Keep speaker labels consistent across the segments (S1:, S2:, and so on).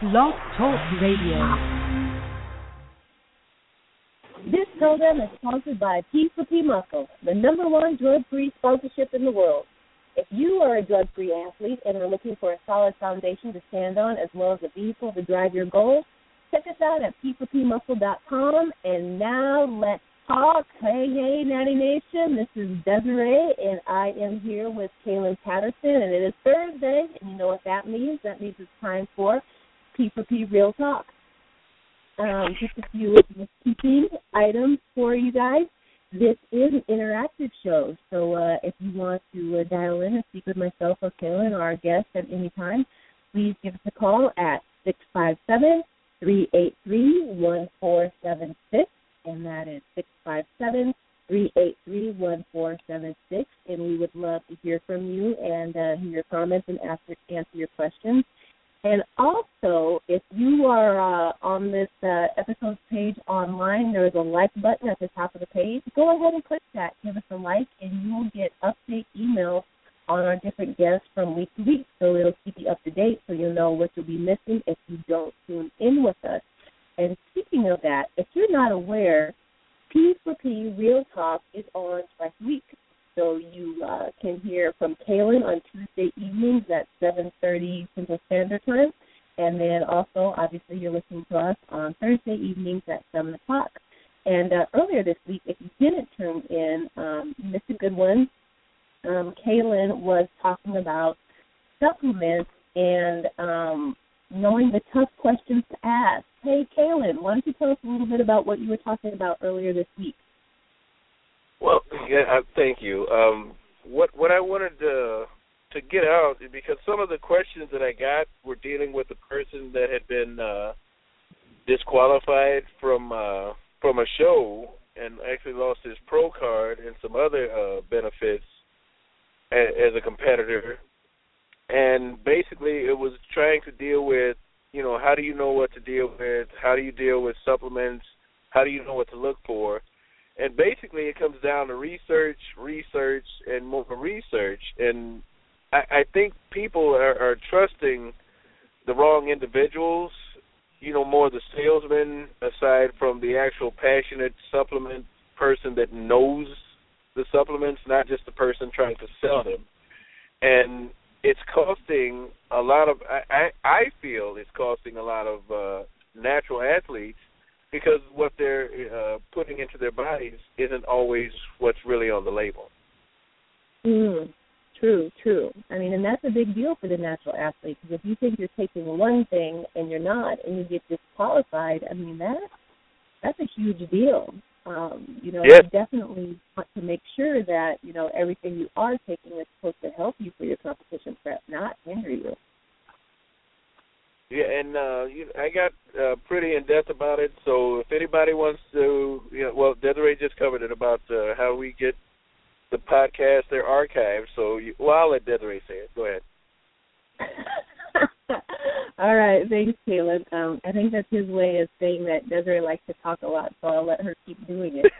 S1: Blog Talk Radio.
S2: This program is sponsored by P4P Muscle, the #1 drug-free sponsorship in the world. If you are a drug-free athlete and are looking for a solid foundation to stand on as well as a vehicle to drive your goals, check us out at p4pmuscle.com. And now let's talk. Hey, Natty Nation. This is Desiree, and I am here with Kaylin Patterson, and it is Thursday, and you know what that means. That means it's time for P4P Real Talk. Just a few keeping items for you guys. This is an interactive show, so if you want to dial in and speak with myself or Kaylin or our guest at any time, please give us a call at 657-383-1476, and that is 657-383-1476, and we would love to hear from you and hear your comments and answer your questions. And also, if you are on this episode's page online, there is a like button at the top of the page. Go ahead and click that. Give us a like, and you will get update emails on our different guests from week to week. So it'll keep you up to date so you'll know what you'll be missing if you don't tune in with us. And speaking of that, if you're not aware, P4P Real Talk is on twice a week. So you can hear from Kaylin on Tuesday evenings at 7:30 Central Standard Time. And then also, obviously, you're listening to us on Thursday evenings at 7 o'clock. And earlier this week, if you didn't tune in, you missed a good one. Kaylin was talking about supplements and knowing the tough questions to ask. Hey, Kaylin, why don't you tell us a little bit about what you were talking about earlier this week?
S3: Well, yeah, thank you. What I wanted to get out, because some of the questions that I got were dealing with a person that had been disqualified from a show and actually lost his pro card and some other benefits as a competitor. And basically it was trying to deal with, how do you know what to deal with? How do you deal with supplements? How do you know what to look for? And basically it comes down to research, and more research. And I think people are trusting the wrong individuals, more the salesman aside from the actual passionate supplement person that knows the supplements, not just the person trying to sell them. And it's costing a lot of, I feel it's costing a lot of natural athletes, because what they're putting into their bodies isn't always what's really on the label.
S2: True. I mean, and that's a big deal for the natural athlete, because if you think you're taking one thing and you're not, and you get disqualified, I mean, that's a huge deal.
S3: Yes.
S2: You definitely want to make sure that, everything you are taking is supposed to help you for your competition prep, not hinder you.
S3: Yeah, and I got pretty in-depth about it, so if anybody wants to, Desiree just covered it about how we get the podcast, they're archived, so, I'll let Desiree say it. Go ahead.
S2: All right, thanks, Caleb. I think that's his way of saying that Desiree likes to talk a lot, so I'll let her keep doing it.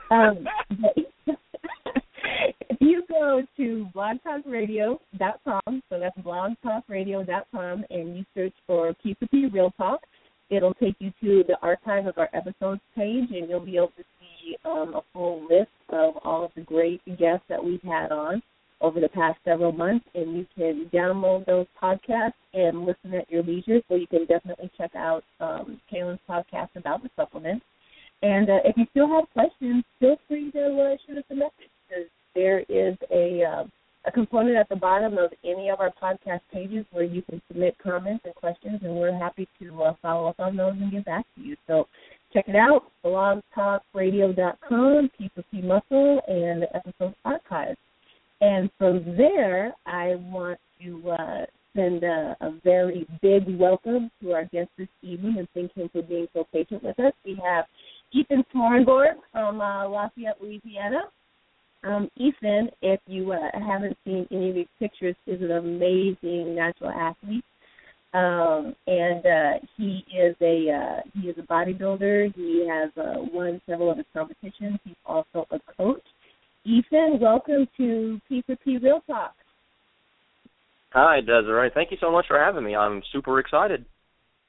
S2: If you go to blogtalkradio.com, so that's blogtalkradio.com, and you search for P4P Real Talk, it'll take you to the archive of our episodes page, and you'll be able to see a full list of all of the great guests that we've had on over the past several months, and you can download those podcasts and listen at your leisure, so you can definitely check out Kaylin's podcast about the supplements. And if you still have questions, feel free to shoot us a message, because there is a component at the bottom of any of our podcast pages where you can submit comments and questions, and we're happy to follow up on those and get back to you. So check it out, blogtalkradio.com, P4P Muscle, and the episode archives. And from there, I want to send a very big welcome to our guest this evening, and thank him for being so patient with us. We have Ethan Swarnborg from Lafayette, Louisiana. Ethan, if you haven't seen any of these pictures, is an amazing natural athlete, and he is a bodybuilder. He has won several of his competitions. He's also a coach. Ethan, welcome to P4P Real Talk.
S4: Hi, Desiree. Thank you so much for having me. I'm super excited.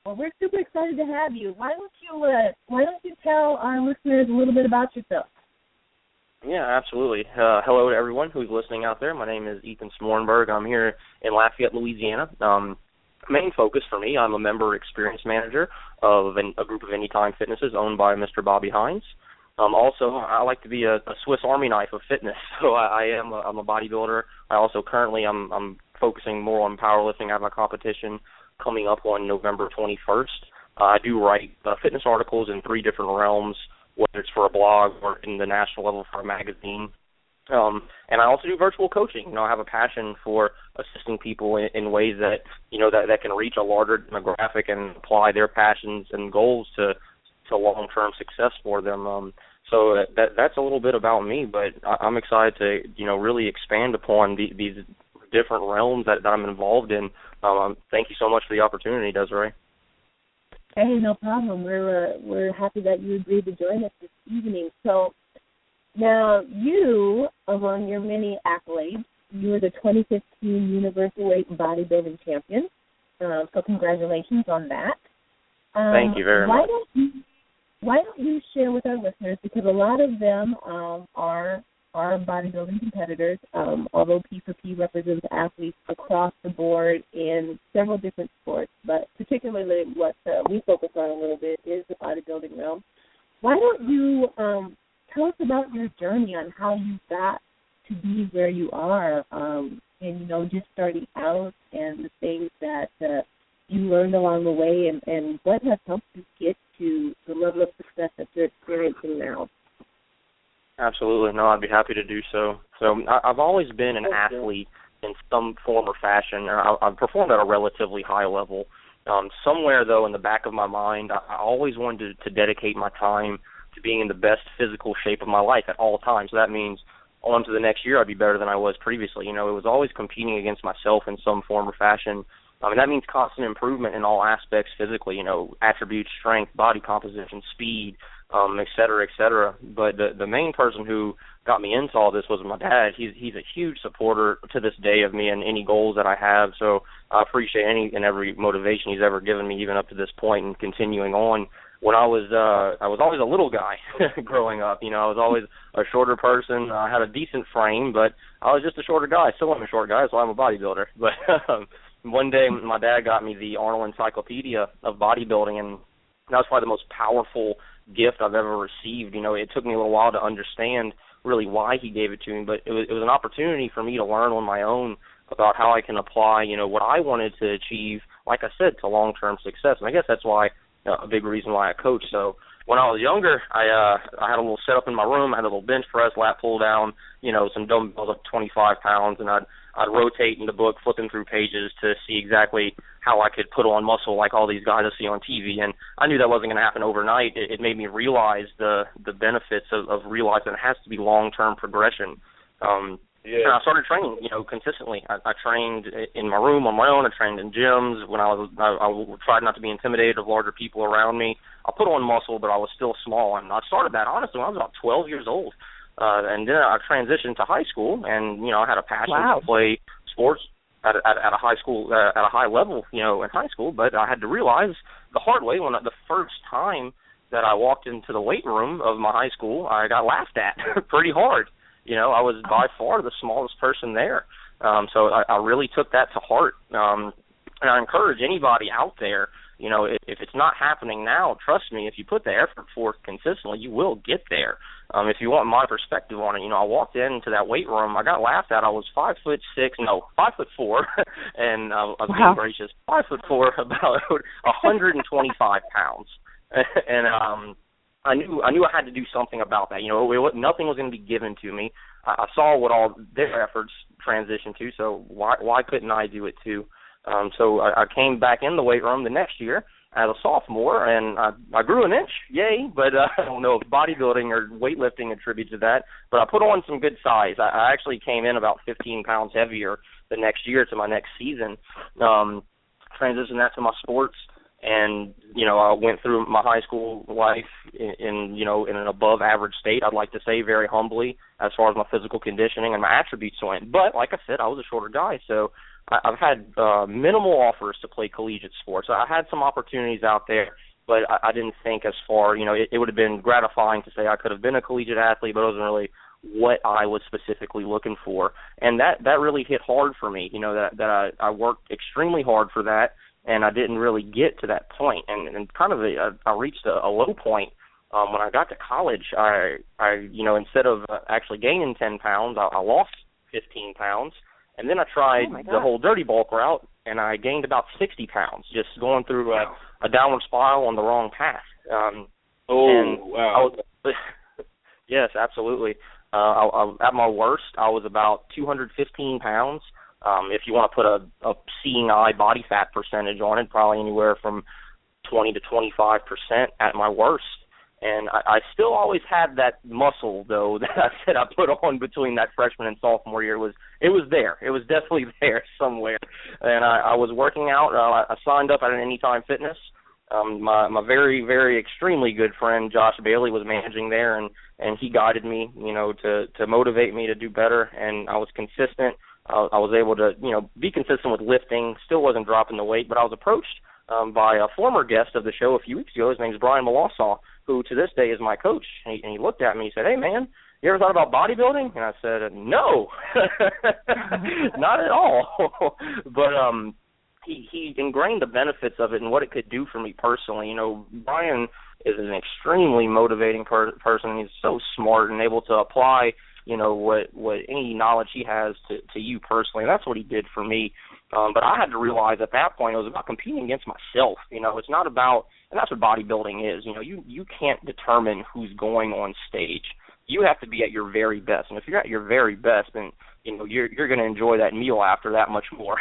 S2: Well, we're super excited to have you. Why don't you tell our listeners a little bit about yourself?
S4: Yeah, absolutely. Hello to everyone who's listening out there. My name is Ethan Smornberg. I'm here in Lafayette, Louisiana. Main focus for me, I'm a member experience manager of a group of Anytime Fitnesses owned by Mr. Bobby Hines. Also, I like to be a Swiss Army knife of fitness, so I'm a bodybuilder. I also currently I'm focusing more on powerlifting. I have a competition coming up on November 21st. I do write fitness articles in 3 different realms, whether it's for a blog or in the national level for a magazine. And I also do virtual coaching. You know, I have a passion for assisting people in ways that, you know, that can reach a larger demographic and apply their passions and goals to long-term success for them. So that's a little bit about me, but I'm excited to, you know, really expand upon these different realms that I'm involved in. Thank you so much for the opportunity, Desiree.
S2: Hey, no problem. We're happy that you agreed to join us this evening. So now you, among your many accolades, you were the 2015 Universal Weight Bodybuilding Champion. So congratulations on that.
S4: Thank you very much.
S2: Why don't you share with our listeners, because a lot of them are bodybuilding competitors, although P4P represents athletes across the board in several different sports, but particularly what we focus on a little bit is the bodybuilding realm. Why don't you tell us about your journey on how you got to be where you are, and, you know, just starting out and the things that you learned along the way, and what has helped you get to the level of success that you're experiencing now.
S4: Absolutely. No, I'd be happy to do so. So I've always been an athlete in some form or fashion. I've performed at a relatively high level. Somewhere, though, in the back of my mind, I always wanted to dedicate my time to being in the best physical shape of my life at all times. So that means on to the next year I'd be better than I was previously. You know, it was always competing against myself in some form or fashion. And that means constant improvement in all aspects physically, you know, attributes, strength, body composition, speed, et cetera, et cetera. But the main person who got me into all this was my dad. He's a huge supporter to this day of me and any goals that I have. So I appreciate any and every motivation he's ever given me, even up to this point and continuing on. When I was always a little guy growing up. You know, I was always a shorter person. I had a decent frame, but I was just a shorter guy. Still am a short guy, so I'm a bodybuilder. But one day my dad got me the Arnold Encyclopedia of Bodybuilding, and that was probably the most powerful gift I've ever received. You know, it took me a little while to understand really why he gave it to me, but it was an opportunity for me to learn on my own about how I can apply, you know, what I wanted to achieve, like I said, to long-term success. And I guess that's why a big reason why I coach. So when I was younger, I had a little setup in my room. I had a little bench press, lat pull down, you know, some dumbbells of 25 pounds, and I'd rotate in the book, flipping through pages to see exactly how I could put on muscle like all these guys I see on TV. And I knew that wasn't going to happen overnight. It made me realize the benefits of realizing it has to be long-term progression. And I started training, you know, consistently. I trained in my room on my own. I trained in gyms. When I tried not to be intimidated of larger people around me. I put on muscle, but I was still small. And I started that, honestly, when I was about 12 years old. And then I transitioned to high school, and, you know, I had a passion to play sports at a high school, at a high level, you know, in high school. But I had to realize the hard way when the first time that I walked into the weight room of my high school, I got laughed at pretty hard. You know, I was by far the smallest person there. So I really took that to heart. And I encourage anybody out there, you know, if it's not happening now, trust me, if you put the effort forth consistently, you will get there. If you want my perspective on it, you know, I walked into that weight room. I got laughed at. I was 5'4", and I was being gracious, 5'4", about 125 pounds. And I knew I had to do something about that. You know, nothing was going to be given to me. I saw what all their efforts transitioned to, so why couldn't I do it too? So I came back in the weight room the next year as a sophomore, and I grew an inch, yay, but I don't know if bodybuilding or weightlifting attributes to that, but I put on some good size. I actually came in about 15 pounds heavier the next year to my next season, transitioned that to my sports. And, you know, I went through my high school life in an above average state, I'd like to say, very humbly, as far as my physical conditioning and my attributes went. But, like I said, I was a shorter guy, so I've had minimal offers to play collegiate sports. I had some opportunities out there, but I didn't think as far, it would have been gratifying to say I could have been a collegiate athlete, but it wasn't really what I was specifically looking for. And that really hit hard for me, that I worked extremely hard for that, and I didn't really get to that point. And kind of I reached a low point when I got to college. I instead of actually gaining 10 pounds, I lost 15 pounds. And then I tried the whole dirty bulk route, and I gained about 60 pounds, just going through a downward spiral on the wrong path.
S3: Wow.
S4: Yes, absolutely. At my worst, I was about 215 pounds. If you want to put a seeing eye body fat percentage on it, probably anywhere from 20 to 25% at my worst. And I still always had that muscle, though, that I said I put on between that freshman and sophomore year. It was there. It was definitely there somewhere. And I was working out. I signed up at an Anytime Fitness. My very, very extremely good friend, Josh Bailey, was managing there, and he guided me, to motivate me to do better. And I was consistent. I was able to, be consistent with lifting. Still wasn't dropping the weight, but I was approached by a former guest of the show a few weeks ago. His name's Brian Malasaw, who to this day is my coach. And he looked at me and he said, "Hey, man, you ever thought about bodybuilding?" And I said, "No, not at all." But he ingrained the benefits of it and what it could do for me personally. Brian is an extremely motivating person. He's so smart and able to apply, what any knowledge he has to you personally. And that's what he did for me. But I had to realize at that point it was about competing against myself. It's not about, and that's what bodybuilding is. You can't determine who's going on stage. You have to be at your very best. And if you're at your very best, then you're going to enjoy that meal after that much more.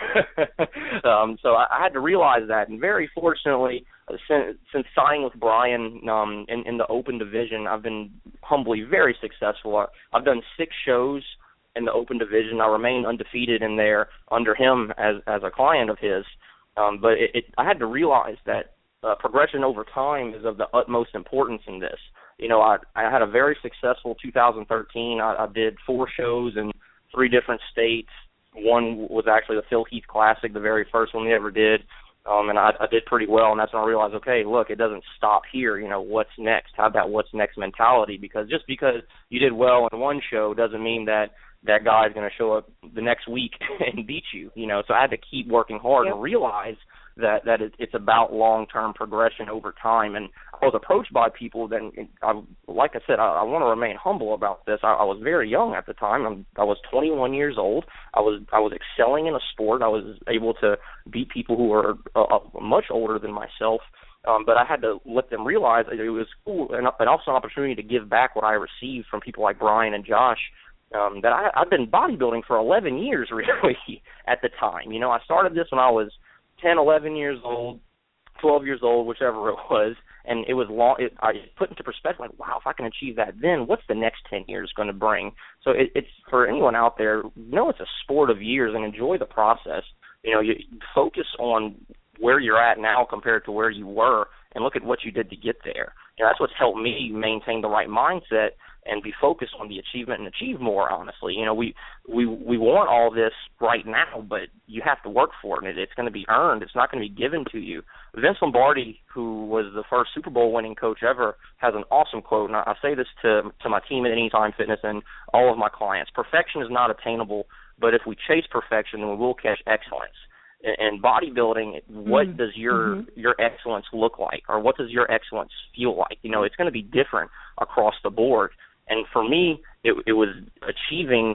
S4: So I had to realize that. And very fortunately, since signing with Brian in the open division, I've been humbly very successful. I've done 6 shows in the open division. I remain undefeated in there under him as a client of his. But I had to realize that progression over time is of the utmost importance in this. I had a very successful 2013. I did 4 shows in 3 different states. One was actually the Phil Heath Classic, the very first one we ever did. And I did pretty well, and that's when I realized, okay, look, it doesn't stop here. What's next? Have that what's next mentality, because just because you did well in one show doesn't mean that guy's going to show up the next week and beat you. So I had to keep working hard and realize that it's about long-term progression over time. And I was approached by people that, like I said, I want to remain humble about this. I was very young at the time. I was 21 years old. I was excelling in a sport. I was able to beat people who were much older than myself. But I had to let them realize it was cool and also an opportunity to give back what I received from people like Brian and Josh. That I've been bodybuilding for 11 years, really, at the time. I started this when I was 10, 11 years old, 12 years old, whichever it was, and it was long. I put into perspective, like, wow, if I can achieve that, then what's the next 10 years going to bring? So it's for anyone out there, it's a sport of years, and enjoy the process. You focus on where you're at now compared to where you were, and look at what you did to get there. That's what's helped me maintain the right mindset and be focused on the achievement and achieve more, honestly. We want all this right now, but you have to work for it. It's going to be earned. It's not going to be given to you. Vince Lombardi, who was the first Super Bowl winning coach ever, has an awesome quote, and I say this to my team at Anytime Fitness and all of my clients. Perfection is not attainable, but if we chase perfection, then we will catch excellence. In bodybuilding, what does your excellence look like, or what does your excellence feel like? It's going to be different across the board. And for me, it was achieving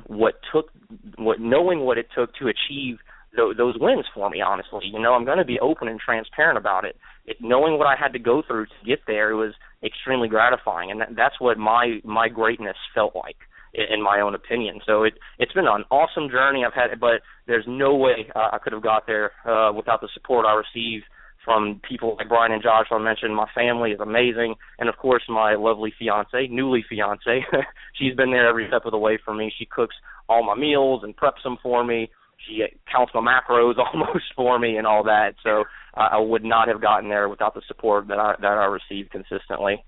S4: knowing what it took to achieve those wins for me, honestly. I'm going to be open and transparent about it. Knowing what I had to go through to get there, it was extremely gratifying, and that's what my greatness felt like, in my own opinion. So it's been an awesome journey I've had, but there's no way I could have got there without the support I received from people like Brian and Josh. I mentioned my family is amazing, and of course my lovely newly fiance. She's been there every step of the way for me. She cooks all my meals and preps them for me. She counts my macros almost for me and all that. So I would not have gotten there without the support that I received consistently.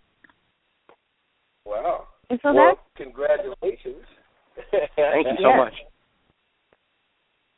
S3: Wow.
S2: And so
S3: well, congratulations.
S4: Thank you so much.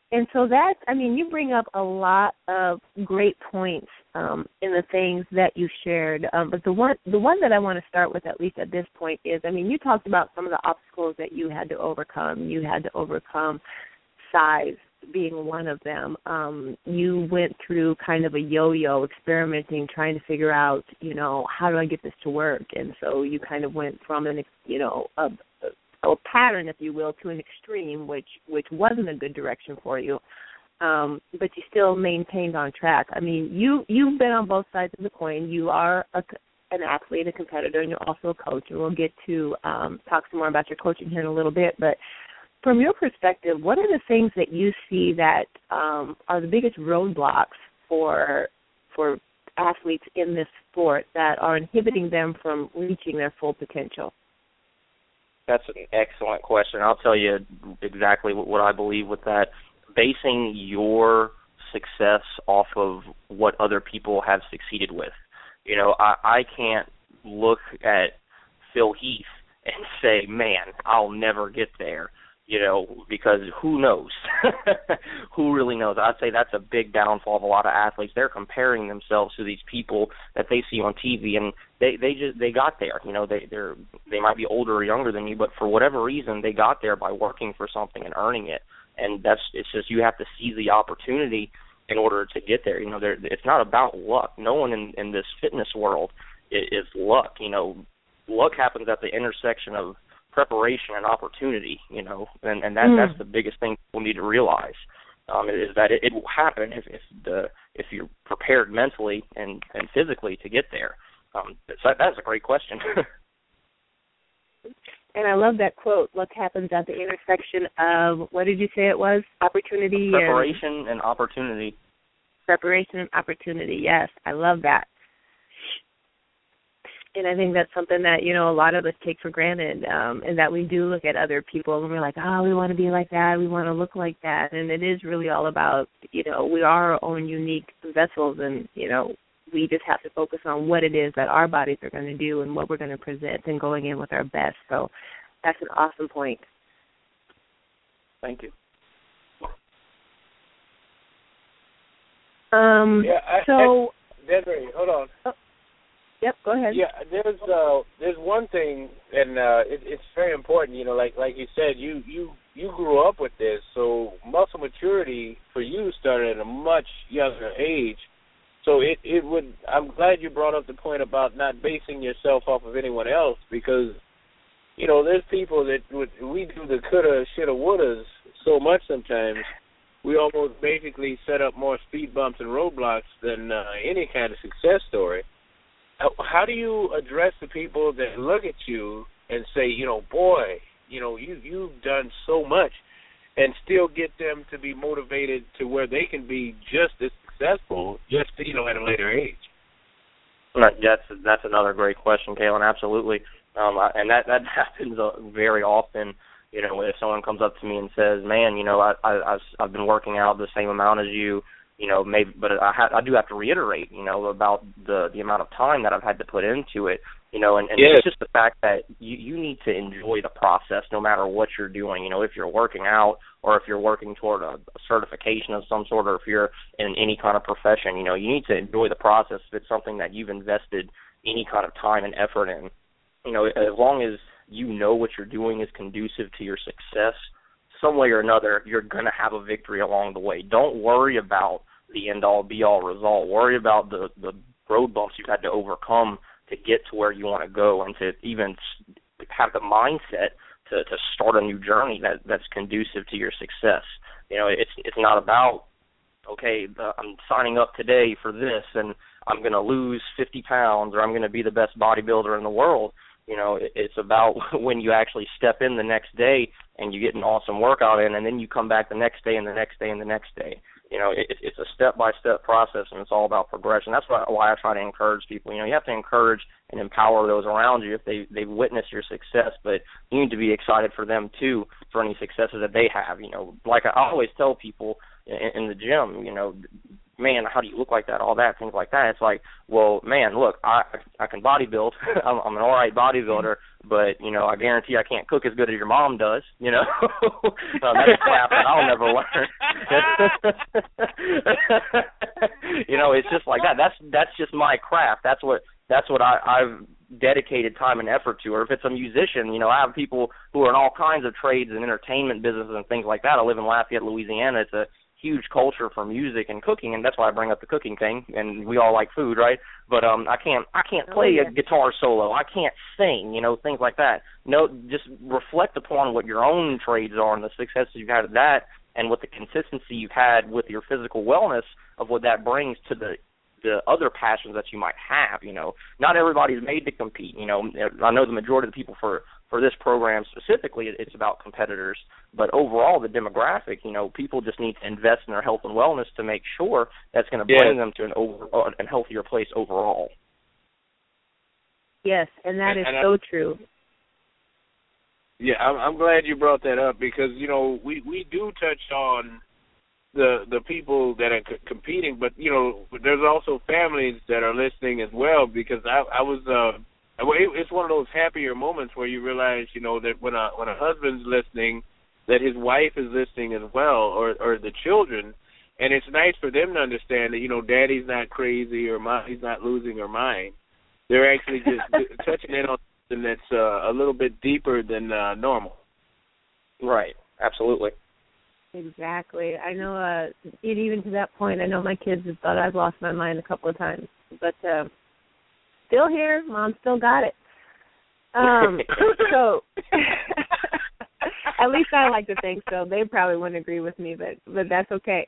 S2: And so that's, I mean, you bring up a lot of great points in the things that you shared. But the one that I want to start with, at least at this point, is, I mean, you talked about some of the obstacles that you had to overcome. You had to overcome size being one of them. You went through kind of a yo-yo, experimenting, trying to figure out, you know, how do I get this to work? And so you kind of went from an, you know, a pattern, if you will, to an extreme, which wasn't a good direction for you. But you still maintained on track. I mean, you've been on both sides of the coin. You are an athlete, a competitor, and you're also a coach. And we'll get to talk some more about your coaching here in a little bit. But from your perspective, what are the things that you see that are the biggest roadblocks for athletes in this sport that are inhibiting them from reaching their full potential?
S4: That's an excellent question. I'll tell you exactly what I believe with that. Basing your success off of what other people have succeeded with. You know, I can't look at Phil Heath and say, man, I'll never get there, you know, because who knows? Who really knows? I'd say that's a big downfall of a lot of athletes. They're comparing themselves to these people that they see on TV, and they got there. You know, they might be older or younger than you, but for whatever reason, they got there by working for something and earning it. And it's just you have to seize the opportunity in order to get there. You know, it's not about luck. No one in this fitness world is luck. You know, luck happens at the intersection of preparation and opportunity. You know, and that's the biggest thing people need to realize is that it will happen if you're prepared mentally and physically to get there. So that's a great question.
S2: And I love that quote, luck happens at the intersection of, what did you say it was? Opportunity.
S4: Preparation and opportunity.
S2: Preparation and opportunity, yes. I love that. And I think that's something that, you know, a lot of us take for granted, and that we do look at other people and we're like, oh, we want to be like that, we want to look like that. And it is really all about, you know, we are our own unique vessels, and, you know, we just have to focus on what it is that our bodies are going to do and what we're going to present and going in with our best. So that's an awesome point.
S4: Thank you.
S3: Desiree, hold on.
S2: Oh, yep, go ahead.
S3: Yeah, there's one thing, and it's very important. You know, like you said, you grew up with this, so muscle maturity for you started at a much younger age. So it would. I'm glad you brought up the point about not basing yourself off of anyone else, because, you know, there's people that we do the coulda, shoulda, wouldas so much sometimes. We almost basically set up more speed bumps and roadblocks than any kind of success story. How do you address the people that look at you and say, you know, boy, you know, you've done so much, and still get them to be motivated to where they can be just as successful, just, you know, at a later age?
S4: That's another great question, Kalen. Absolutely, and that happens very often. You know, if someone comes up to me and says, "Man, you know, I've been working out the same amount as you, you know, maybe," but I do have to reiterate, you know, about the amount of time that I've had to put into it. You know, and
S3: yes.
S4: It's just the fact that you need to enjoy the process no matter what you're doing. You know, if you're working out or if you're working toward a certification of some sort, or if you're in any kind of profession, you know, you need to enjoy the process if it's something that you've invested any kind of time and effort in. You know, as long as you know what you're doing is conducive to your success, some way or another, you're going to have a victory along the way. Don't worry about the end-all, be-all result. Worry about the road bumps you've had to overcome to get to where you want to go, and to even have the mindset to start a new journey that's conducive to your success. You know, it's not about, okay, I'm signing up today for this and I'm going to lose 50 pounds or I'm going to be the best bodybuilder in the world. You know, it's about when you actually step in the next day and you get an awesome workout in, and then you come back the next day and the next day and the next day. You know, it's a step-by-step process, and it's all about progression. That's why I try to encourage people. You know, you have to encourage and empower those around you if they've witnessed your success, but you need to be excited for them, too, for any successes that they have. You know, like I always tell people in the gym, you know, man, how do you look like that, all that, things like that. It's like, well, man, look, I can bodybuild. I'm an all right bodybuilder, but, you know, I guarantee I can't cook as good as your mom does, you know. That's crap that I'll never learn. You know, it's just like that. That's just my craft. That's what I've dedicated time and effort to. Or if it's a musician, you know, I have people who are in all kinds of trades and entertainment businesses and things like that. I live in Lafayette, Louisiana. It's a huge culture for music and cooking, and that's why I bring up the cooking thing. And we all like food, right? But I can't play a guitar solo. I can't sing, you know, things like that. No, just reflect upon what your own trades are and the successes you've had at that, and what the consistency you've had with your physical wellness of what that brings to the other passions that you might have. You know, not everybody's made to compete. You know, I know the majority of the people for this program specifically, it's about competitors, but overall the demographic, you know, people just need to invest in their health and wellness to make sure that's going to bring them to an healthier place overall.
S2: Yes, and that is so true.
S3: Yeah, I'm glad you brought that up, because, you know, we do touch on the people that are competing, but, you know, there's also families that are listening as well, because I was it's one of those happier moments where you realize, you know, that when a husband's listening, that his wife is listening as well, or the children, and it's nice for them to understand that, you know, daddy's not crazy or mommy's not losing her mind. They're actually just touching in on something that's a little bit deeper than normal.
S4: Right. Absolutely.
S2: Exactly. I know, even to that point, I know my kids have thought I've lost my mind a couple of times, but still here. Mom still got it. So at least I like to think so. They probably wouldn't agree with me, but that's okay.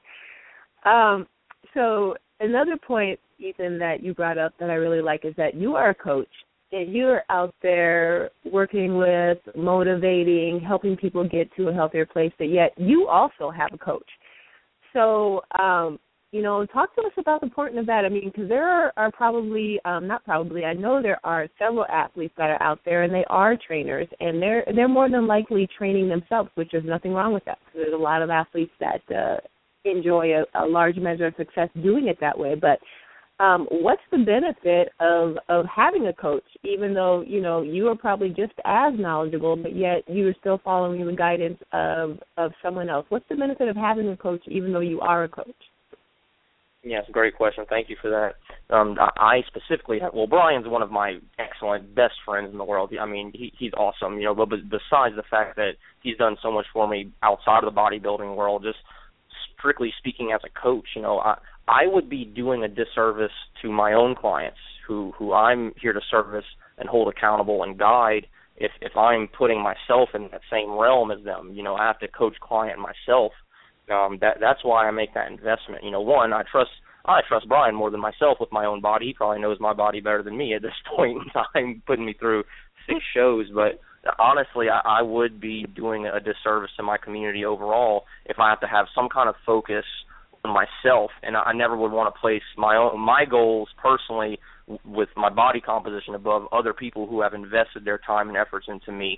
S2: So another point, Ethan, that you brought up that I really like is that you are a coach, and you're out there working with, motivating, helping people get to a healthier place, but yet you also have a coach. So, you know, talk to us about the importance of that. I mean, because there are probably, not probably, I know there are several athletes that are out there, and they are trainers, and they're more than likely training themselves, which there's nothing wrong with that. There's a lot of athletes that enjoy a large measure of success doing it that way. But what's the benefit of having a coach, even though, you know, you are probably just as knowledgeable, but yet you are still following the guidance of someone else? What's the benefit of having a coach, even though you are a coach?
S4: Yeah, it's a great question. Thank you for that. I specifically, well, Brian's one of my excellent best friends in the world. I mean, he's awesome, you know, but besides the fact that he's done so much for me outside of the bodybuilding world, just strictly speaking as a coach, you know, I would be doing a disservice to my own clients who I'm here to service and hold accountable and guide if I'm putting myself in that same realm as them. You know, I have to coach client myself. That's why I make that investment. You know, one, I trust Brian more than myself with my own body. He probably knows my body better than me at this point in time, putting me through 6 shows. But honestly, I would be doing a disservice to my community overall if I have to have some kind of focus on myself, and I never would want to place my goals personally with my body composition above other people who have invested their time and efforts into me.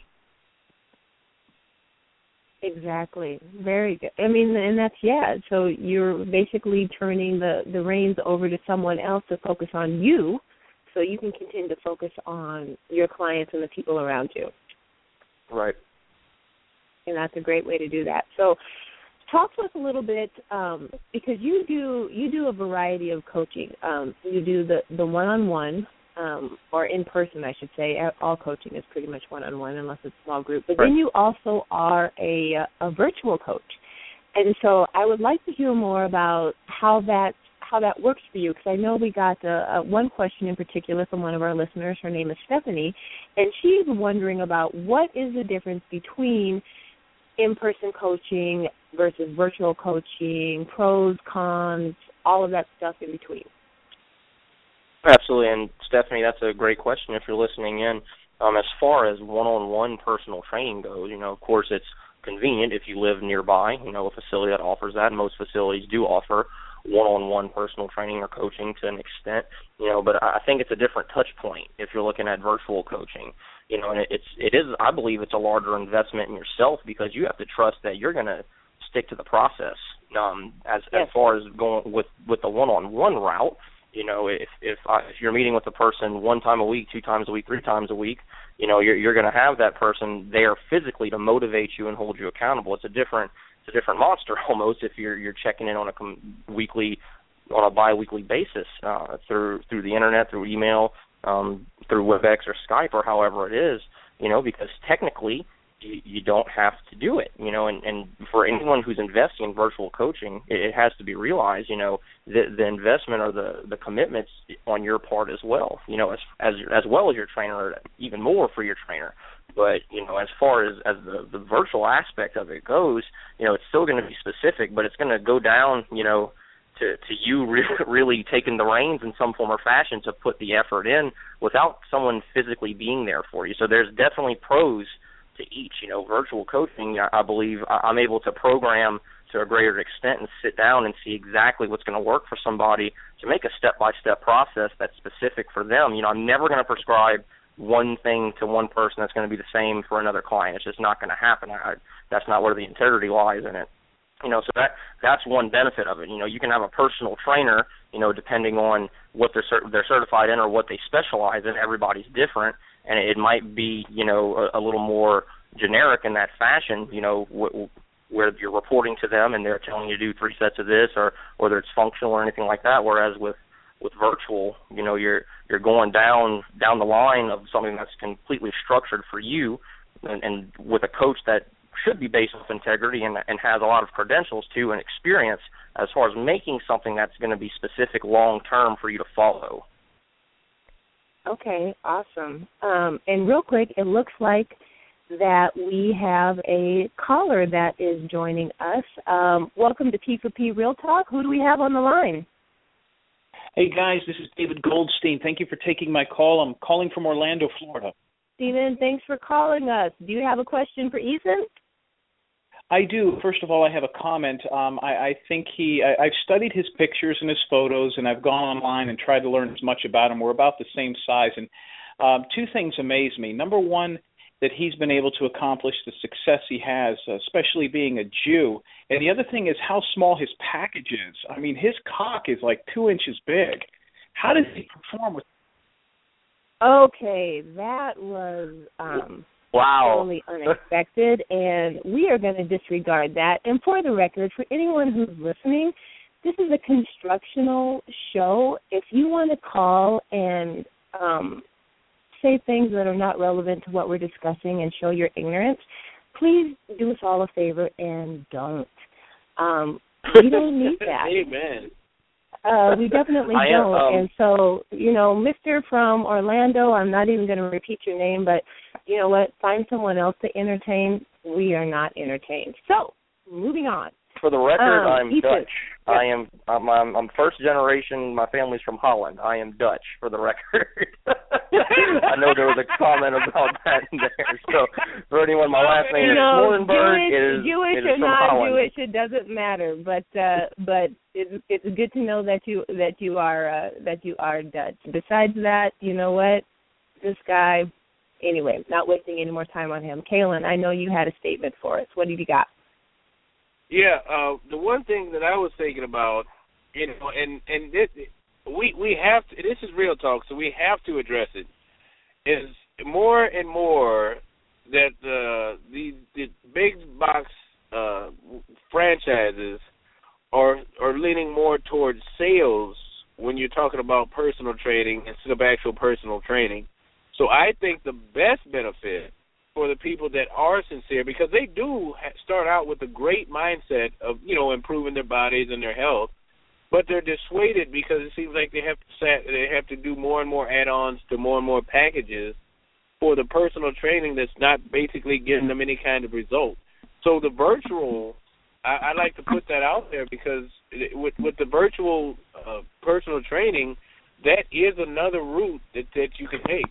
S2: Exactly. Very good. I mean, and that's, so you're basically turning the reins over to someone else to focus on you so you can continue to focus on your clients and the people around you.
S4: Right.
S2: And that's a great way to do that. So talk to us a little bit, because you do a variety of coaching. You do the one-on-one, or in person, I should say. All coaching is pretty much one-on-one unless it's a small group. But then you also are a virtual coach. And so I would like to hear more about how that works for you, because I know we got one question in particular from one of our listeners. Her name is Stephanie, and she's wondering about what is the difference between in-person coaching versus virtual coaching, pros, cons, all of that stuff in between.
S4: Absolutely, and Stephanie, that's a great question if you're listening in. As far as one-on-one personal training goes, you know, of course it's convenient if you live nearby, you know, a facility that offers that. Most facilities do offer one-on-one personal training or coaching to an extent, you know, but I think it's a different touch point if you're looking at virtual coaching, you know, and it is, I believe it's a larger investment in yourself because you have to trust that you're going to stick to the process. As far as going with the one-on-one route, if you're meeting with a person 1 time a week, 2 times a week, 3 times a week, you're going to have that person there physically to motivate you and hold you accountable. It's a different monster almost if you're checking in on a bi-weekly basis through the internet, through email, through WebEx or Skype or however it is, because technically you don't have to do it, and for anyone who's investing in virtual coaching, it has to be realized, the investment or the commitments on your part as well, as well as your trainer, or even more for your trainer. But, as far as the virtual aspect of it goes, it's still going to be specific, but it's going to go down, to you really taking the reins in some form or fashion to put the effort in without someone physically being there for you. So there's definitely pros to each. Virtual coaching, I believe I'm able to program to a greater extent and sit down and see exactly what's going to work for somebody to make a step-by-step process that's specific for them. I'm never going to prescribe one thing to one person that's going to be the same for another client. It's just not going to happen. That's not where the integrity lies in it. So that's one benefit of it. You can have a personal trainer, depending on what they're certified in or what they specialize in. Everybody's different, and it might be, a little more generic in that fashion, where you're reporting to them and they're telling you to do 3 sets of this, or whether it's functional or anything like that. Whereas with virtual, you're going down the line of something that's completely structured for you, and with a coach that should be based off integrity and has a lot of credentials too and experience as far as making something that's going to be specific long term for you to follow.
S2: Okay, awesome. And real quick, it looks like that we have a caller that is joining us. Welcome to P4P Real Talk. Who do we have on the line?
S5: Hey, guys, this is David Goldstein. Thank you for taking my call. I'm calling from Orlando, Florida.
S2: Steven, thanks for calling us. Do you have a question for Ethan?
S5: I do. First of all, I have a comment. I think I've studied his pictures and his photos, and I've gone online and tried to learn as much about him. We're about the same size, and 2 things amaze me. Number one, that he's been able to accomplish the success he has, especially being a Jew. And the other thing is how small his package is. I mean, his cock is like 2 inches big. How does he perform with?
S2: Okay, that was
S4: wow,
S2: totally unexpected, and we are going to disregard that. And for the record, for anyone who's listening, this is a constructional show. If you want to call and say things that are not relevant to what we're discussing and show your ignorance, please do us all a favor and don't. We don't need that.
S3: Amen.
S2: We definitely don't. And so, Mr. from Orlando, I'm not even going to repeat your name, but you know what? Find someone else to entertain. We are not entertained. So, moving on.
S4: For the record, I'm
S2: Ethan.
S4: Dutch. I'm first generation. My family's from Holland. I am Dutch, for the record. I know there was a comment about that in there. So for anyone, my last name is Smorenberg.
S2: Jewish or
S4: from
S2: not
S4: Holland.
S2: Jewish, it doesn't matter. But it's good to know that you are Dutch. Besides that, you know what? This guy. Anyway, not wasting any more time on him. Kaylin, I know you had a statement for us. What do you got?
S3: Yeah, the one thing that I was thinking about, and we have to. This is real talk, so we have to address it. Is more and more that the big box franchises are leaning more towards sales when you're talking about personal training instead of actual personal training. So I think the best benefit for the people that are sincere, because they do start out with a great mindset of, improving their bodies and their health, but they're dissuaded because it seems like they have to do more and more add-ons to more and more packages for the personal training that's not basically giving them any kind of result. So the virtual, I like to put that out there because with the virtual personal training, that is another route that you can take.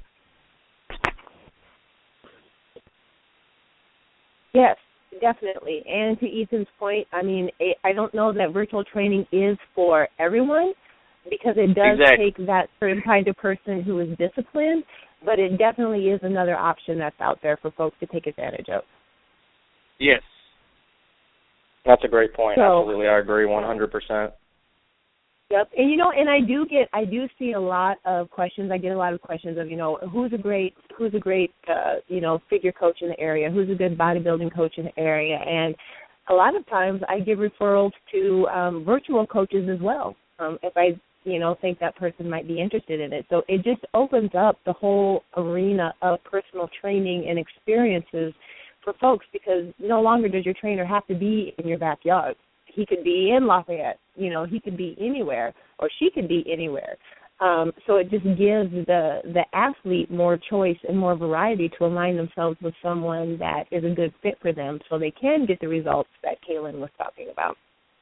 S2: Yes, definitely. And to Ethan's point, I mean, I don't know that virtual training is for everyone because it does take that certain kind of person who is disciplined, but it definitely is another option that's out there for folks to take advantage of.
S3: Yes.
S4: That's a great point.
S2: So,
S4: absolutely, I agree 100%.
S2: Yep, and and I do see a lot of questions. I get a lot of questions of who's a great figure coach in the area, who's a good bodybuilding coach in the area, and a lot of times I give referrals to virtual coaches as well if I think that person might be interested in it. So it just opens up the whole arena of personal training and experiences for folks, because no longer does your trainer have to be in your backyard. He could be in Lafayette, he could be anywhere, or she could be anywhere. So it just gives the athlete more choice and more variety to align themselves with someone that is a good fit for them, so they can get the results that Kaylin was talking about.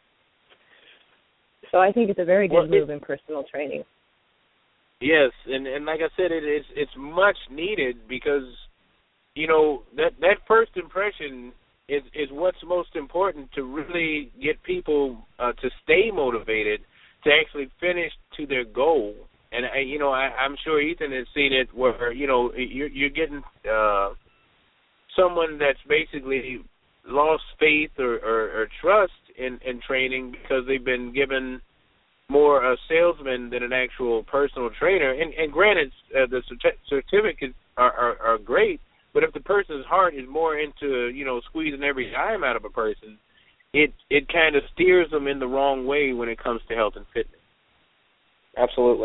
S2: So I think it's a very good move in personal training.
S3: Yes, and like I said, it's much needed, because that first impression is what's most important to really get people to stay motivated to actually finish to their goal. And I'm sure Ethan has seen it where you're getting someone that's basically lost faith or trust in training because they've been given more a salesman than an actual personal trainer. And granted, the certificates are great, but if the person's heart is more into, squeezing every dime out of a person, it kind of steers them in the wrong way when it comes to health and fitness.
S4: Absolutely.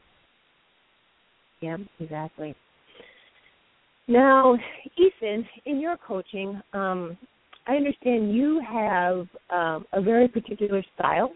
S2: Yeah, exactly. Now, Ethan, in your coaching, I understand you have a very particular style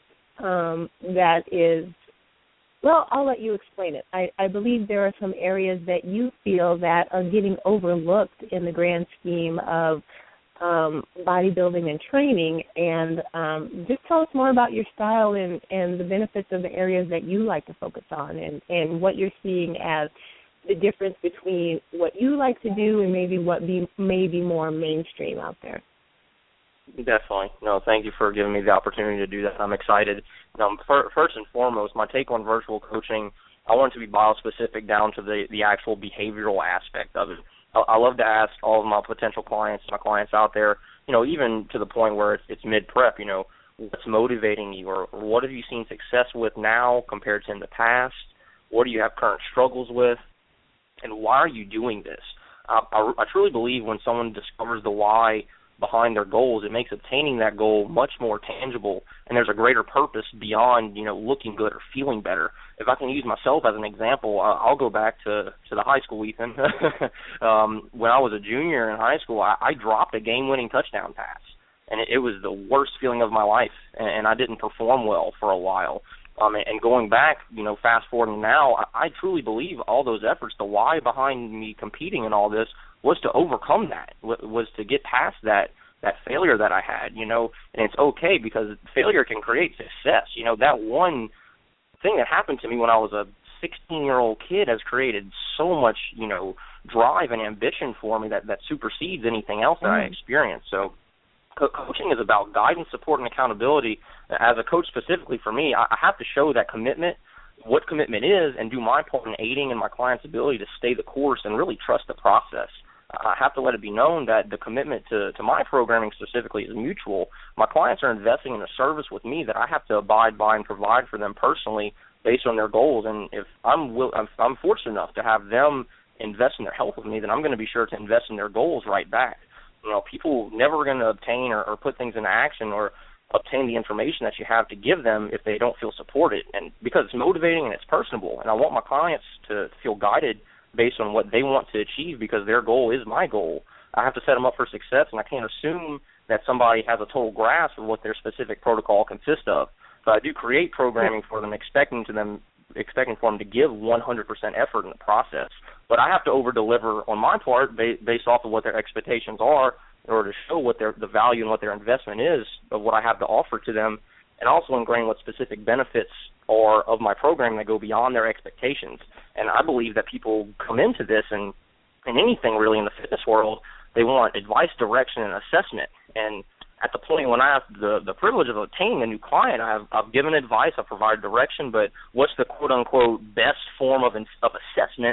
S2: that is, well, I'll let you explain it. I believe there are some areas that you feel that are getting overlooked in the grand scheme of bodybuilding and training, and just tell us more about your style and the benefits of the areas that you like to focus on, and what you're seeing as the difference between what you like to do and maybe what may be more mainstream out there.
S4: Definitely. No, thank you for giving me the opportunity to do that. I'm excited. First and foremost, my take on virtual coaching, I want it to be bio-specific down to the actual behavioral aspect of it. I love to ask all of my potential clients, my clients out there, even to the point where it's mid-prep, what's motivating you, or what have you seen success with now compared to in the past? What do you have current struggles with? And why are you doing this? I truly believe when someone discovers the why behind their goals, it makes obtaining that goal much more tangible, and there's a greater purpose beyond, looking good or feeling better. If I can use myself as an example, I'll go back to the high school, Ethan. When I was a junior in high school, I dropped a game-winning touchdown pass, and it was the worst feeling of my life, and I didn't perform well for a while. And going back, fast forwarding now, I truly believe all those efforts, the why behind me competing in all this, was to overcome that, was to get past that failure that I had, and it's okay, because failure can create success. That one thing that happened to me when I was a 16-year-old kid has created so much, drive and ambition for me that supersedes anything else that I experienced. So coaching is about guidance, support, and accountability. As a coach specifically for me, I have to show that commitment, what commitment is, and do my part in aiding in my client's ability to stay the course and really trust the process. I have to let it be known that the commitment to my programming specifically is mutual. My clients are investing in a service with me that I have to abide by and provide for them personally based on their goals. And if I'm fortunate enough to have them invest in their health with me, then I'm going to be sure to invest in their goals right back. People never going to obtain or put things into action or obtain the information that you have to give them if they don't feel supported, and because it's motivating and it's personable. And I want my clients to feel guided based on what they want to achieve, because their goal is my goal. I have to set them up for success, and I can't assume that somebody has a total grasp of what their specific protocol consists of. So I do create programming for them, expecting for them to give 100% effort in the process. But I have to over-deliver on my part based off of what their expectations are in order to show what the value and what their investment is of what I have to offer to them, and also ingrain what specific benefits are of my program that go beyond their expectations. And I believe that people come into this, and in anything really in the fitness world, they want advice, direction, and assessment. And at the point when I have the privilege of obtaining a new client, I've given advice, I've provided direction, but what's the quote-unquote best form of assessment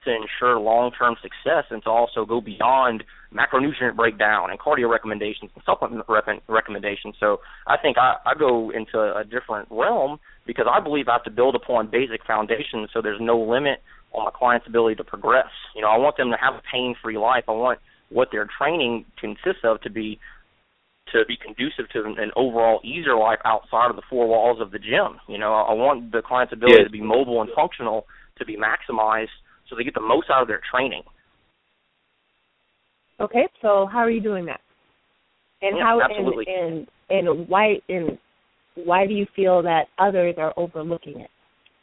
S4: to ensure long-term success and to also go beyond macronutrient breakdown and cardio recommendations and supplement recommendations. So I think I go into a different realm because I believe I have to build upon basic foundations so there's no limit on my client's ability to progress. You know, I want them to have a pain-free life. I want what their training consists of to be conducive to an overall easier life outside of the four walls of the gym. You know, I want the client's ability to be mobile and functional to be maximized so they get the most out of their training.
S2: Okay, so how are you doing that? And
S4: Absolutely.
S2: And why do you feel that others are overlooking it?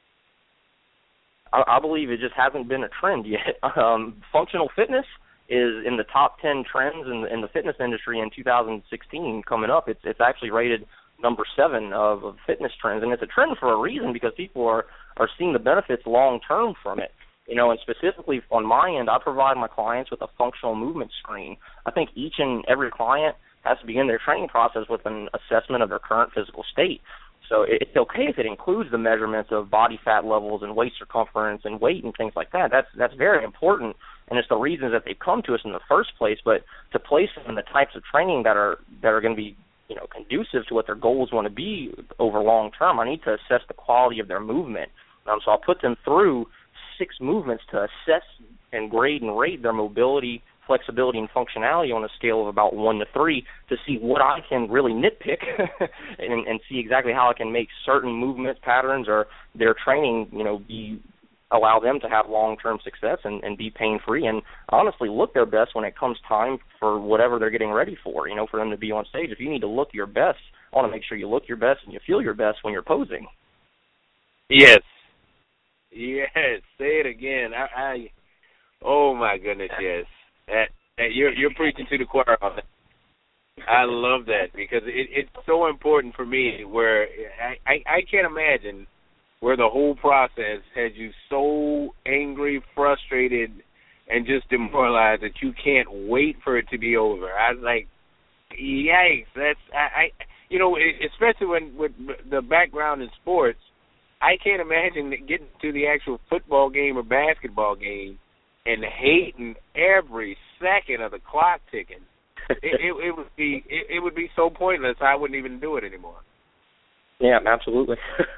S4: I believe it just hasn't been a trend yet. Functional fitness is in the top 10 trends in the fitness industry in 2016 coming up. It's actually rated number 7 of fitness trends, and it's a trend for a reason because people are seeing the benefits long term from it. You know, and specifically on my end, I provide my clients with a functional movement screen. I think each and every client has to begin their training process with an assessment of their current physical state. So it's okay if it includes the measurements of body fat levels and waist circumference and weight and things like that. That's very important, and it's the reasons that they've come to us in the first place. But to place them in the types of training that are going to be, you know, conducive to what their goals want to be over long term, I need to assess the quality of their movement. So I'll put them through 6 movements to assess and grade and rate their mobility, flexibility, and functionality on a scale of about 1 to 3 to see what I can really nitpick and see exactly how I can make certain movement patterns or their training, you know, allow them to have long-term success and be pain-free and honestly look their best when it comes time for whatever they're getting ready for, you know, for them to be on stage. If you need to look your best, I want to make sure you look your best and you feel your best when you're posing.
S3: Yes. Yes, say it again. Oh my goodness, yes. You're preaching to the choir on that. I love that because it's so important for me. Where I can't imagine where the whole process had you so angry, frustrated, and just demoralized that you can't wait for it to be over. I was like, yikes! You know, especially when with the background in sports. I can't imagine getting to the actual football game or basketball game and hating every second of the clock ticking. It would be so pointless. I wouldn't even do it anymore.
S4: Yeah, absolutely.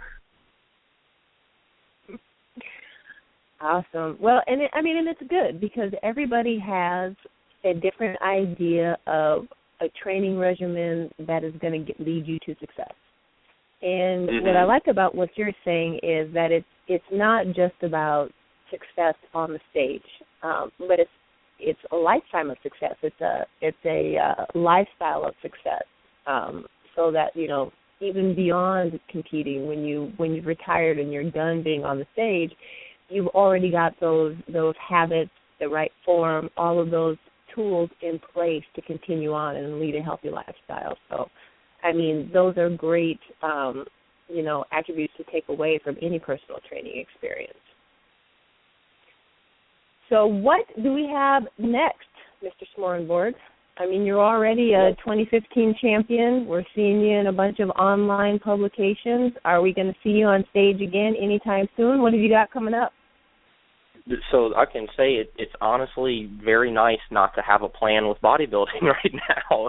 S2: Awesome. Well, and it's good because everybody has a different idea of a training regimen that is going to lead you to success. And what I like about what you're saying is that it's not just about success on the stage, but it's a lifetime of success. It's a lifestyle of success, so that, you know, even beyond competing, when you've retired and you're done being on the stage, you've already got those habits, the right form, all of those tools in place to continue on and lead a healthy lifestyle. So, I mean, those are great, you know, attributes to take away from any personal training experience. So what do we have next, Mr. Smorgasbord? I mean, you're already a 2015 champion. We're seeing you in a bunch of online publications. Are we going to see you on stage again anytime soon? What have you got coming up?
S4: So I can say it's honestly very nice not to have a plan with bodybuilding right now.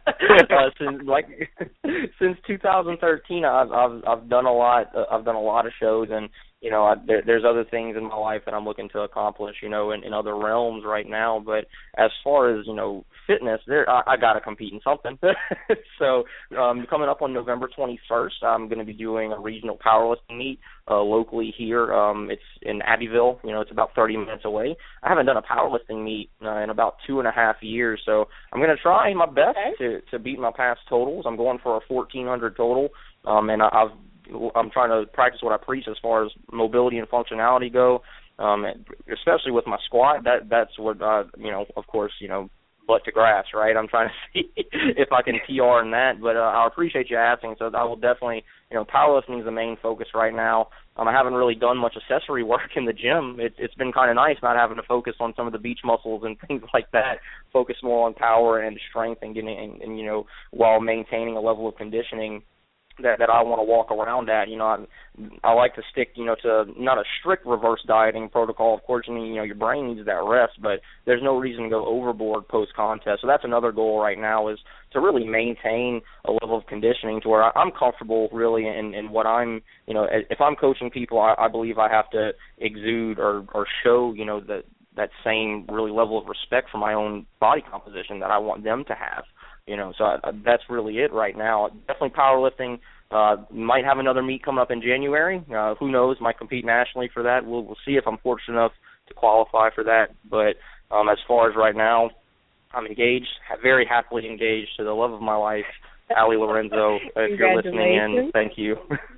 S4: Since 2013, I've done a lot. I've done a lot of shows, and you know, there's other things in my life that I'm looking to accomplish, you know, in other realms right now. But as far as, you know, fitness, I got to compete in something. So coming up on November 21st, I'm going to be doing a regional powerlifting meet locally here. It's in Abbeville. You know, it's about 30 minutes away. I haven't done a powerlifting meet in about 2.5 years, so I'm going to try my best to beat my past totals. I'm going for a 1,400 total, and I'm trying to practice what I preach as far as mobility and functionality go, especially with my squat. That's what, you know, of course, you know, butt to grass, right? I'm trying to see if I can PR in that, but I appreciate you asking. So I will definitely, you know, powerlifting is the main focus right now. I haven't really done much accessory work in the gym. It's been kind of nice not having to focus on some of the beach muscles and things like that. Focus more on power and strength and getting, and you know, while maintaining a level of conditioning that I want to walk around at. I like to stick, to not a strict reverse dieting protocol. Of course, your brain needs that rest, but there's no reason to go overboard post-contest. So that's another goal right now, is to really maintain a level of conditioning to where I'm comfortable really in what I'm, if I'm coaching people, I believe I have to exude or show, that same really level of respect for my own body composition that I want them to have. So that's really it right now. Definitely powerlifting. Might have another meet coming up in January. Who knows? Might compete nationally for that. We'll see if I'm fortunate enough to qualify for that. But as far as right now, I'm engaged, very happily engaged to the love of my life, Allie Lorenzo. If you're listening in, thank you.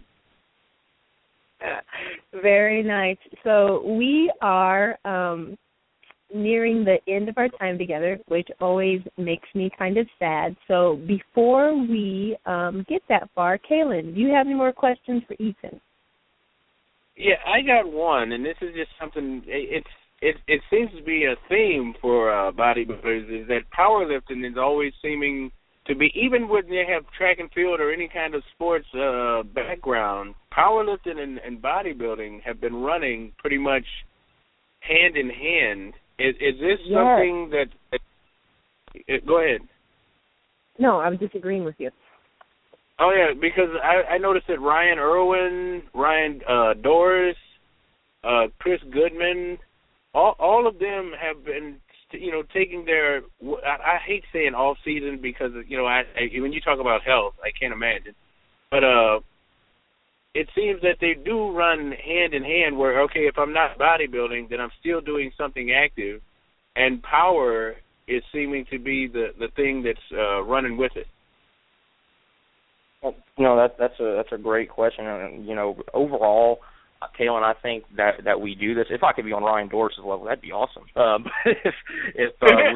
S2: Very nice. So we are nearing the end of our time together, which always makes me kind of sad. So before we get that far, Kaylin, do you have any more questions for Ethan?
S3: Yeah, I got one, and this is just something. It seems to be a theme for bodybuilders, is that powerlifting is always seeming to be, even when they have track and field or any kind of sports background, powerlifting and bodybuilding have been running pretty much hand in hand. Is this something that go ahead.
S2: No, I'm disagreeing with you.
S3: Oh, yeah, because I noticed that Ryan Irwin, Ryan Doris, Chris Goodman, all of them have been, taking their, I hate saying off season because, when you talk about health, I can't imagine. But it seems that they do run hand in hand where, okay, if I'm not bodybuilding, then I'm still doing something active, and power is seeming to be the thing that's running with it.
S4: No, that's a great question. Overall, Kaylin, I think that we do this. If I could be on Ryan Doris' level, that'd be awesome. If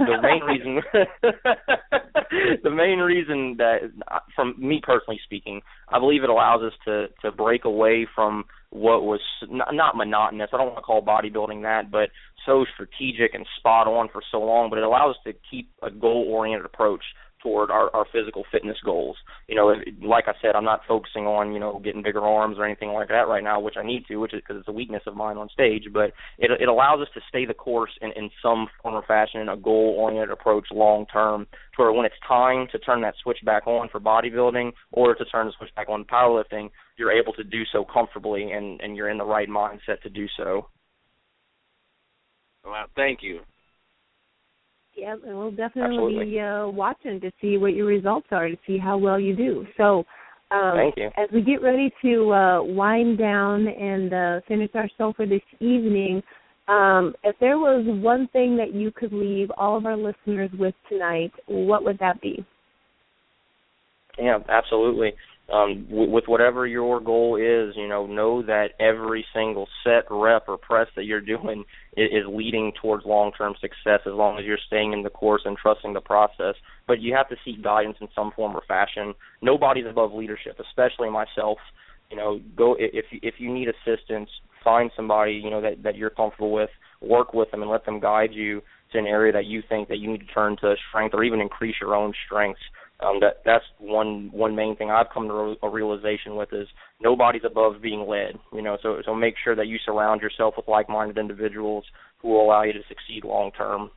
S4: the main reason that, from me personally speaking, I believe it allows us to break away from what was not monotonous. I don't want to call bodybuilding that, but so strategic and spot on for so long. But it allows us to keep a goal-oriented approach toward our physical fitness goals. Like I said, I'm not focusing on, getting bigger arms or anything like that right now, which I need to, which is because it's a weakness of mine on stage. But it allows us to stay the course in some form or fashion, in a goal-oriented approach long-term, to where when it's time to turn that switch back on for bodybuilding or to turn the switch back on powerlifting, you're able to do so comfortably and you're in the right mindset to do so.
S3: Well, thank you.
S2: Yeah, and we'll definitely be watching to see what your results are, to see how well you do. So
S4: thank you.
S2: As we get ready to wind down and finish our show for this evening, if there was one thing that you could leave all of our listeners with tonight, what would that be?
S4: Yeah, absolutely. With whatever your goal is, know that every single set, rep, or press that you're doing is leading towards long-term success as long as you're staying in the course and trusting the process. But you have to seek guidance in some form or fashion. Nobody's above leadership, especially myself. Go if you need assistance, find somebody that you're comfortable with, work with them, and let them guide you to an area that you think that you need to turn to strength or even increase your own strengths. That's one main thing I've come to a realization with, is nobody's above being led. So make sure that you surround yourself with like-minded individuals who will allow you to succeed long term.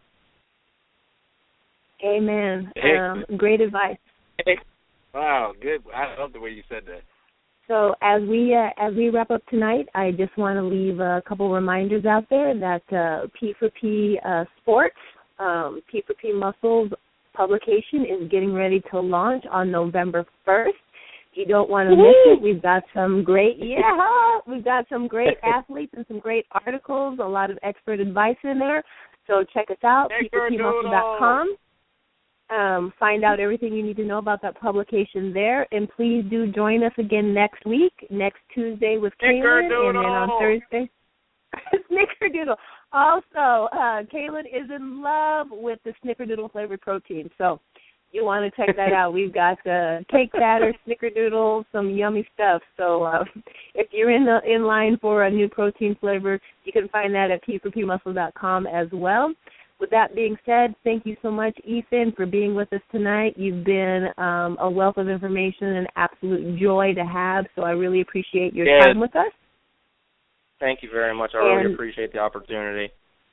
S2: Amen. Great advice.
S3: Wow, good. I love the way you said that.
S2: So as we wrap up tonight, I just want to leave a couple reminders out there that P4P Sports, P4P Muscles publication is getting ready to launch on November 1st. You don't want to miss it. We've got some great athletes and some great articles, a lot of expert advice in there. So check us out, p4pmuscle.com. Find out everything you need to know about that publication there. And please do join us again next week, next Tuesday with Kaylin, and then on Thursday. Snickerdoodle. Also, Kaylin is in love with the Snickerdoodle flavored protein, so you want to check that out. We've got cake batter, Snickerdoodle, some yummy stuff. So if you're in line for a new protein flavor, you can find that at p4pmuscle.com as well. with that being said, thank you so much, Ethan, for being with us tonight. You've been a wealth of information and absolute joy to have, so I really appreciate your time with us.
S4: Thank you very much. I really appreciate the opportunity.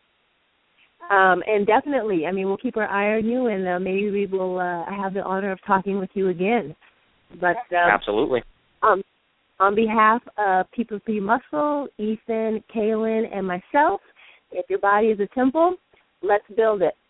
S2: And definitely, I mean, we'll keep our eye on you, and maybe we will have the honor of talking with you again. But
S4: absolutely.
S2: On behalf of P4P Muscle, Ethan, Kaylin, and myself, if your body is a temple, let's build it.